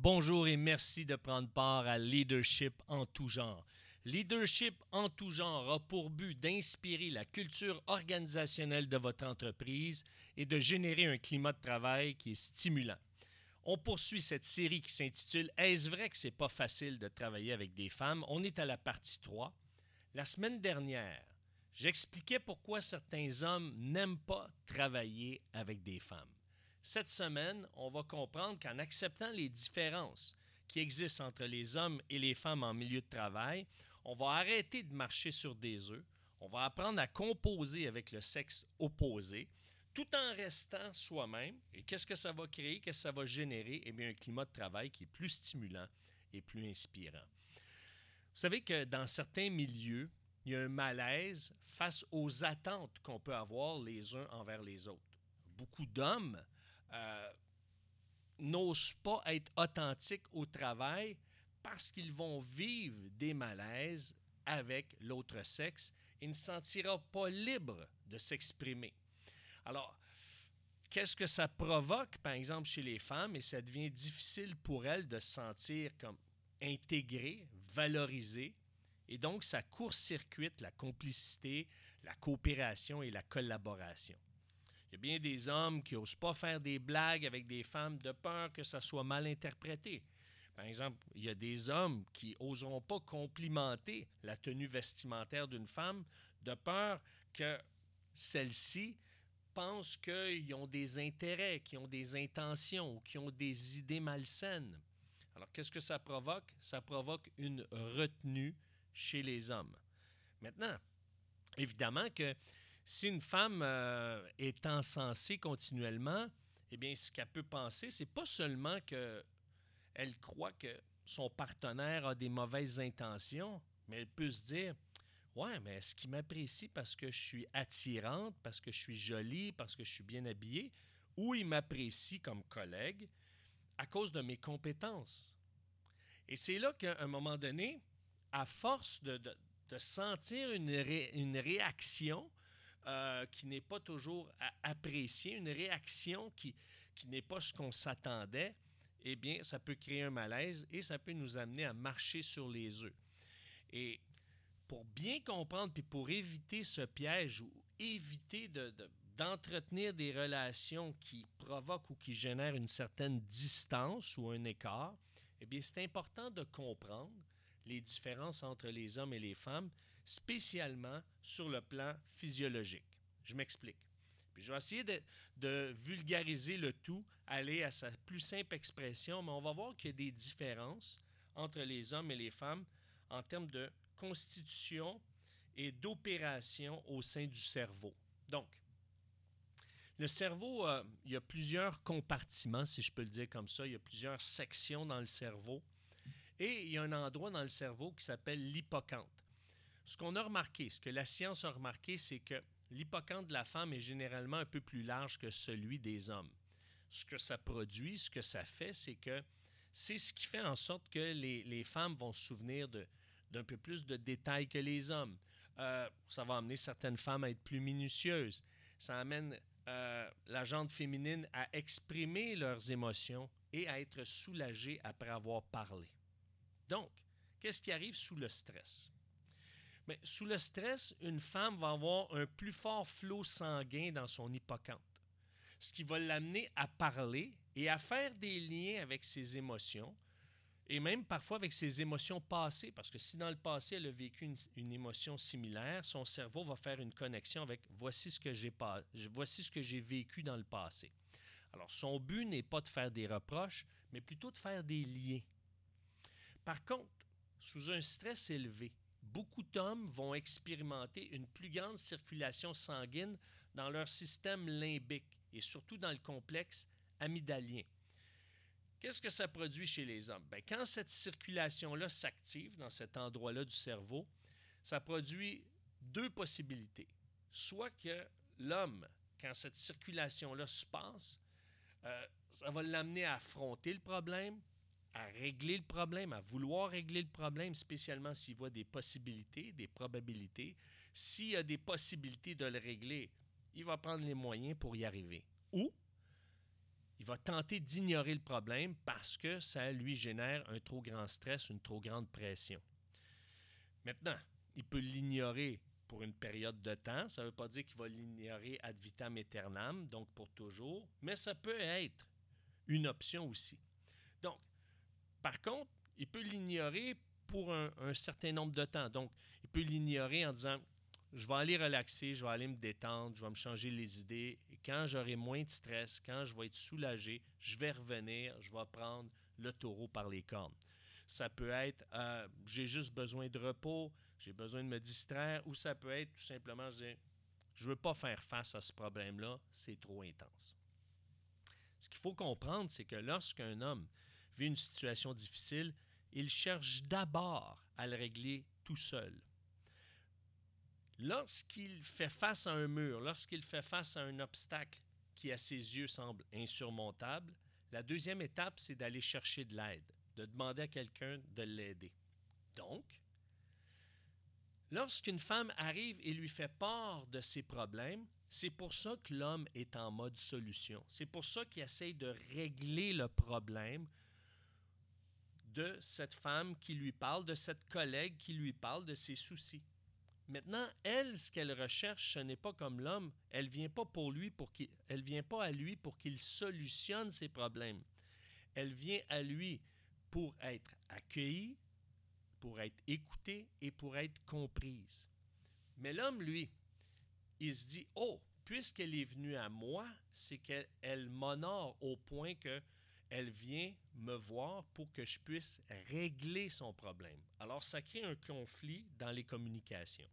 Bonjour et merci de prendre part à Leadership en tout genre. Leadership en tout genre a pour but d'inspirer la culture organisationnelle de votre entreprise et de générer un climat de travail qui est stimulant. On poursuit cette série qui s'intitule « Est-ce vrai que c'est pas facile de travailler avec des femmes ?» On est à la partie 3. La semaine dernière, j'expliquais pourquoi certains hommes n'aiment pas travailler avec des femmes. Cette semaine, on va comprendre qu'en acceptant les différences qui existent entre les hommes et les femmes en milieu de travail, on va arrêter de marcher sur des œufs, on va apprendre à composer avec le sexe opposé, tout en restant soi-même. Et qu'est-ce que ça va créer? Qu'est-ce que ça va générer? Eh bien, un climat de travail qui est plus stimulant et plus inspirant. Vous savez que dans certains milieux, il y a un malaise face aux attentes qu'on peut avoir les uns envers les autres. Beaucoup d'hommes n'osent pas être authentiques au travail parce qu'ils vont vivre des malaises avec l'autre sexe et ne se sentira pas libre de s'exprimer. Alors, qu'est-ce que ça provoque, par exemple, chez les femmes, et ça devient difficile pour elles de se sentir comme intégrées, valorisées, et donc ça court-circuite la complicité, la coopération et la collaboration. Il y a bien des hommes qui n'osent pas faire des blagues avec des femmes de peur que ça soit mal interprété. Par exemple, il y a des hommes qui n'oseront pas complimenter la tenue vestimentaire d'une femme de peur que celle-ci pense qu'ils ont des intérêts, qu'ils ont des intentions ou qu'ils ont des idées malsaines. Alors, qu'est-ce que ça provoque? Ça provoque une retenue chez les hommes. Maintenant, évidemment que si une femme est encensée continuellement, eh bien, ce qu'elle peut penser, c'est pas seulement qu'elle croit que son partenaire a des mauvaises intentions, mais elle peut se dire « Ouais, mais est-ce qu'il m'apprécie parce que je suis attirante, parce que je suis jolie, parce que je suis bien habillée, ou il m'apprécie comme collègue à cause de mes compétences? » Et c'est là qu'à un moment donné, à force de sentir une réaction qui n'est pas toujours appréciée, une réaction qui n'est pas ce qu'on s'attendait, eh bien, ça peut créer un malaise et ça peut nous amener à marcher sur les œufs. Et pour bien comprendre, puis pour éviter ce piège ou éviter d'entretenir des relations qui provoquent ou qui génèrent une certaine distance ou un écart, eh bien, c'est important de comprendre les différences entre les hommes et les femmes, spécialement sur le plan physiologique. Je m'explique. Puis je vais essayer de vulgariser le tout, aller à sa plus simple expression, mais on va voir qu'il y a des différences entre les hommes et les femmes en termes de constitution et d'opération au sein du cerveau. Donc, le cerveau, il y a plusieurs compartiments, si je peux le dire comme ça. Il y a plusieurs sections dans le cerveau. Et il y a un endroit dans le cerveau qui s'appelle l'hippocampe. Ce qu'on a remarqué, ce que la science a remarqué, c'est que l'hippocampe de la femme est généralement un peu plus large que celui des hommes. Ce que ça produit, ce que ça fait, c'est que c'est ce qui fait en sorte que les femmes vont se souvenir d'un peu plus de détails que les hommes. Ça va amener certaines femmes à être plus minutieuses. Ça amène la gente féminine à exprimer leurs émotions et à être soulagée après avoir parlé. Donc, qu'est-ce qui arrive sous le stress? Mais sous le stress, une femme va avoir un plus fort flot sanguin dans son hippocampe, ce qui va l'amener à parler et à faire des liens avec ses émotions et même parfois avec ses émotions passées, parce que si dans le passé, elle a vécu une émotion similaire, son cerveau va faire une connexion avec « voici ce que j'ai vécu dans le passé ». Alors, son but n'est pas de faire des reproches, mais plutôt de faire des liens. Par contre, sous un stress élevé, beaucoup d'hommes vont expérimenter une plus grande circulation sanguine dans leur système limbique et surtout dans le complexe amygdalien. Qu'est-ce que ça produit chez les hommes? Bien, quand cette circulation-là s'active dans cet endroit-là du cerveau, ça produit deux possibilités. Soit que l'homme, quand cette circulation-là se passe, ça va l'amener à affronter le problème, à régler le problème, à vouloir régler le problème, spécialement s'il voit des possibilités, des probabilités. S'il y a des possibilités de le régler, il va prendre les moyens pour y arriver. Ou il va tenter d'ignorer le problème parce que ça lui génère un trop grand stress, une trop grande pression. Maintenant, il peut l'ignorer pour une période de temps. Ça ne veut pas dire qu'il va l'ignorer ad vitam aeternam, donc pour toujours, mais ça peut être une option aussi. Donc, par contre, il peut l'ignorer pour un certain nombre de temps. Donc, il peut l'ignorer en disant « Je vais aller relaxer, je vais aller me détendre, je vais me changer les idées. Et quand j'aurai moins de stress, quand je vais être soulagé, je vais revenir, je vais prendre le taureau par les cornes. » Ça peut être j'ai juste besoin de repos, j'ai besoin de me distraire, ou ça peut être tout simplement dire je ne veux pas faire face à ce problème-là, c'est trop intense. Ce qu'il faut comprendre, c'est que lorsqu'un homme vit une situation difficile, il cherche d'abord à le régler tout seul. Lorsqu'il fait face à un mur, lorsqu'il fait face à un obstacle qui à ses yeux semble insurmontable, la deuxième étape, c'est d'aller chercher de l'aide, de demander à quelqu'un de l'aider. Donc, lorsqu'une femme arrive et lui fait part de ses problèmes, c'est pour ça que l'homme est en mode solution. C'est pour ça qu'il essaye de régler le problème de cette femme qui lui parle, de cette collègue qui lui parle de ses soucis. Maintenant, elle, ce qu'elle recherche, ce n'est pas comme l'homme. Elle vient pas elle vient pas à lui pour qu'il solutionne ses problèmes. Elle vient à lui pour être accueillie, pour être écoutée et pour être comprise. Mais l'homme, lui, il se dit, oh, puisqu'elle est venue à moi, c'est qu'elle m'honore au point qu'elle vient me voir pour que je puisse régler son problème. Alors, ça crée un conflit dans les communications.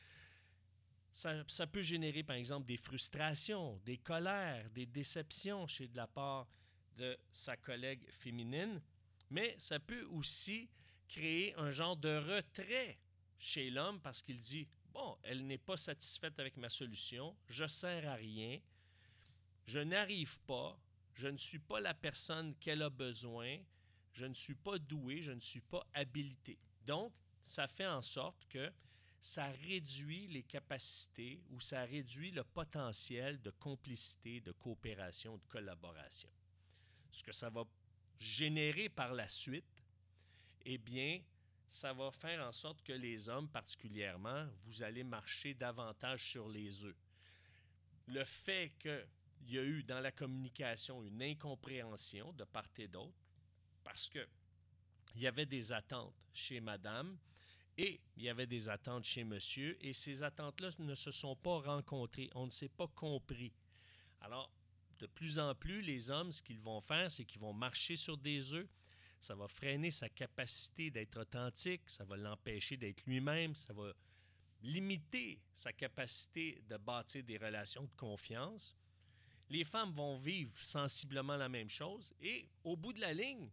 Ça peut générer, par exemple, des frustrations, des colères, des déceptions chez de la part de sa collègue féminine, mais ça peut aussi créer un genre de retrait chez l'homme parce qu'il dit « Bon, elle n'est pas satisfaite avec ma solution, je ne sers à rien, je n'arrive pas, je ne suis pas la personne qu'elle a besoin, je ne suis pas doué, je ne suis pas habilité. » Donc, ça fait en sorte que ça réduit les capacités ou ça réduit le potentiel de complicité, de coopération, de collaboration. Ce que ça va générer par la suite, eh bien, ça va faire en sorte que les hommes, particulièrement, vous allez marcher davantage sur les œufs. Le fait qu'il y a eu dans la communication une incompréhension de part et d'autre, parce qu'il y avait des attentes chez madame, et il y avait des attentes chez monsieur, et ces attentes-là ne se sont pas rencontrées. On ne s'est pas compris. Alors, de plus en plus, les hommes, ce qu'ils vont faire, c'est qu'ils vont marcher sur des œufs. Ça va freiner sa capacité d'être authentique, ça va l'empêcher d'être lui-même, ça va limiter sa capacité de bâtir des relations de confiance. Les femmes vont vivre sensiblement la même chose, et au bout de la ligne,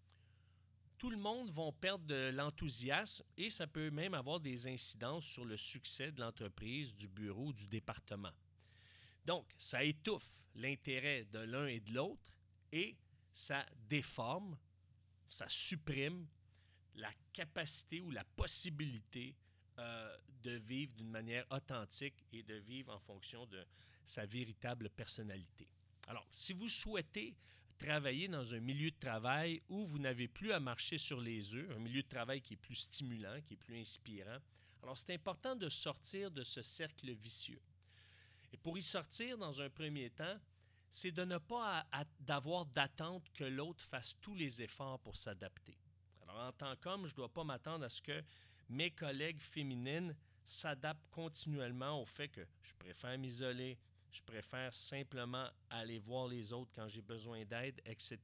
tout le monde va perdre de l'enthousiasme et ça peut même avoir des incidences sur le succès de l'entreprise, du bureau, du département. Donc, ça étouffe l'intérêt de l'un et de l'autre et ça déforme, ça supprime la capacité ou la possibilité de vivre d'une manière authentique et de vivre en fonction de sa véritable personnalité. Alors, si vous souhaitez travailler dans un milieu de travail où vous n'avez plus à marcher sur les œufs, un milieu de travail qui est plus stimulant, qui est plus inspirant. Alors, c'est important de sortir de ce cercle vicieux. Et pour y sortir, dans un premier temps, c'est de ne pas d'avoir d'attente que l'autre fasse tous les efforts pour s'adapter. Alors, en tant qu'homme, je ne dois pas m'attendre à ce que mes collègues féminines s'adaptent continuellement au fait que je préfère m'isoler, je préfère simplement aller voir les autres quand j'ai besoin d'aide, etc.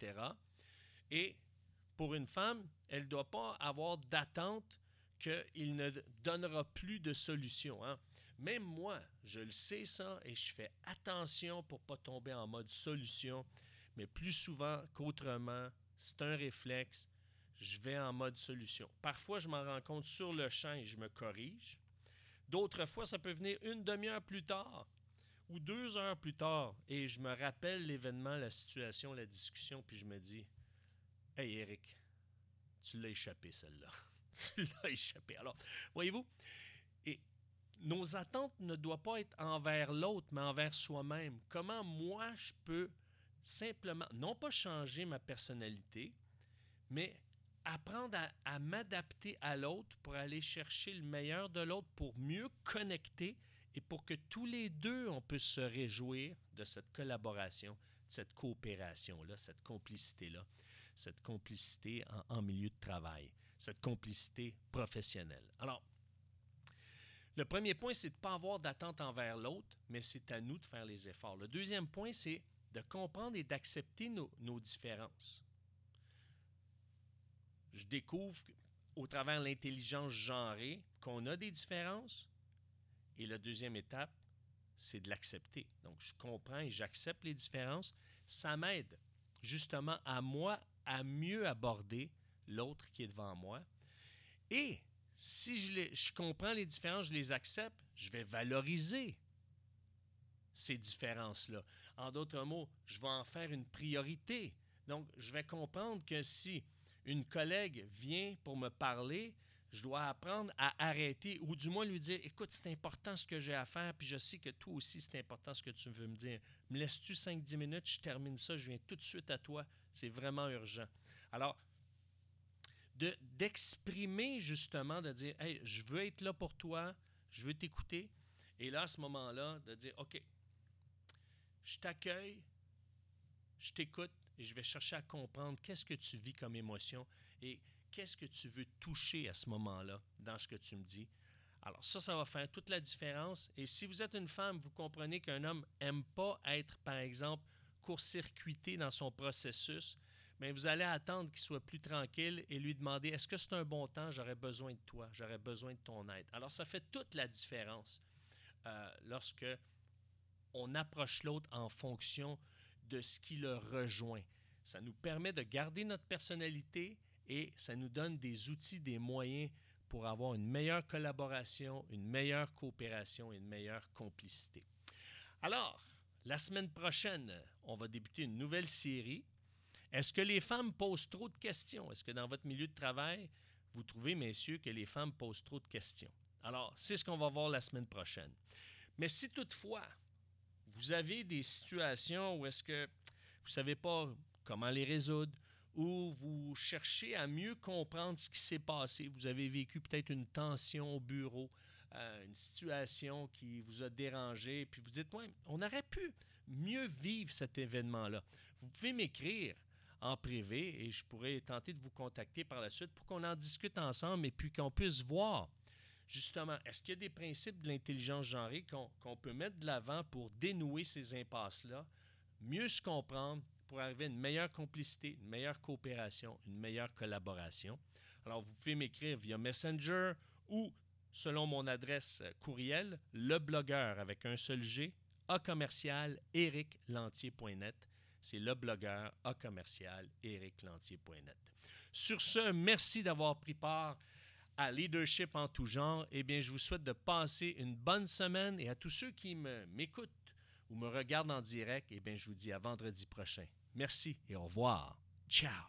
Et pour une femme, elle ne doit pas avoir d'attente qu'il ne donnera plus de solution. Hein? Même moi, je le sais ça et je fais attention pour ne pas tomber en mode solution, mais plus souvent qu'autrement, c'est un réflexe, je vais en mode solution. Parfois, je m'en rends compte sur le champ et je me corrige. D'autres fois, ça peut venir une demi-heure plus tard ou 2 heures plus tard, et je me rappelle l'événement, la situation, la discussion, puis je me dis « Hey Eric, tu l'as échappé celle-là. Tu l'as échappé. » Alors, voyez-vous, et nos attentes ne doivent pas être envers l'autre, mais envers soi-même. Comment moi, je peux simplement, non pas changer ma personnalité, mais apprendre à m'adapter à l'autre pour aller chercher le meilleur de l'autre, pour mieux connecter et pour que tous les deux, on puisse se réjouir de cette collaboration, de cette coopération-là, cette complicité-là, cette complicité en milieu de travail, cette complicité professionnelle. Alors, le premier point, c'est de ne pas avoir d'attente envers l'autre, mais c'est à nous de faire les efforts. Le deuxième point, c'est de comprendre et d'accepter nos différences. Je découvre au travers de l'intelligence genrée qu'on a des différences. Et la deuxième étape, c'est de l'accepter. Donc, je comprends et j'accepte les différences. Ça m'aide justement à moi à mieux aborder l'autre qui est devant moi. Et si je comprends les différences, je les accepte, je vais valoriser ces différences-là. En d'autres mots, je vais en faire une priorité. Donc, je vais comprendre que si une collègue vient pour me parler, je dois apprendre à arrêter ou du moins lui dire « Écoute, c'est important ce que j'ai à faire, puis je sais que toi aussi, c'est important ce que tu veux me dire. Me laisses-tu 5-10 minutes, je termine ça, je viens tout de suite à toi. C'est vraiment urgent. » Alors, d'exprimer justement, de dire « Hey, je veux être là pour toi, je veux t'écouter. » Et là, à ce moment-là, de dire « OK, je t'accueille, je t'écoute et je vais chercher à comprendre qu'est-ce que tu vis comme émotion et qu'est-ce que tu veux toucher à ce moment-là dans ce que tu me dis. » Alors ça va faire toute la différence. Et si vous êtes une femme, vous comprenez qu'un homme n'aime pas être, par exemple, court-circuité dans son processus, bien, vous allez attendre qu'il soit plus tranquille et lui demander « Est-ce que c'est un bon temps? J'aurais besoin de toi, j'aurais besoin de ton aide. » Alors ça fait toute la différence lorsque on approche l'autre en fonction de ce qui le rejoint. Ça nous permet de garder notre personnalité et ça nous donne des outils, des moyens pour avoir une meilleure collaboration, une meilleure coopération et une meilleure complicité. Alors, la semaine prochaine, on va débuter une nouvelle série. Est-ce que les femmes posent trop de questions? Est-ce que dans votre milieu de travail, vous trouvez, messieurs, que les femmes posent trop de questions? Alors, c'est ce qu'on va voir la semaine prochaine. Mais si toutefois, vous avez des situations où est-ce que vous ne savez pas comment les résoudre, ou vous cherchez à mieux comprendre ce qui s'est passé, vous avez vécu peut-être une tension au bureau, une situation qui vous a dérangé, puis vous dites, ouais, on aurait pu mieux vivre cet événement-là. Vous pouvez m'écrire en privé et je pourrais tenter de vous contacter par la suite pour qu'on en discute ensemble et puis qu'on puisse voir justement, est-ce qu'il y a des principes de l'intelligence genrée qu'on peut mettre de l'avant pour dénouer ces impasses-là, mieux se comprendre, pour arriver à une meilleure complicité, une meilleure coopération, une meilleure collaboration. Alors, vous pouvez m'écrire via Messenger ou, selon mon adresse courriel, leblogueur avec un seul G, @ericlantier.net. C'est leblogueur, @ericlantier.net. Sur ce, merci d'avoir pris part à Leadership en tout genre. Eh bien, je vous souhaite de passer une bonne semaine et à tous ceux qui m'écoutent ou me regardent en direct, eh bien, je vous dis à vendredi prochain. Merci et au revoir. Ciao!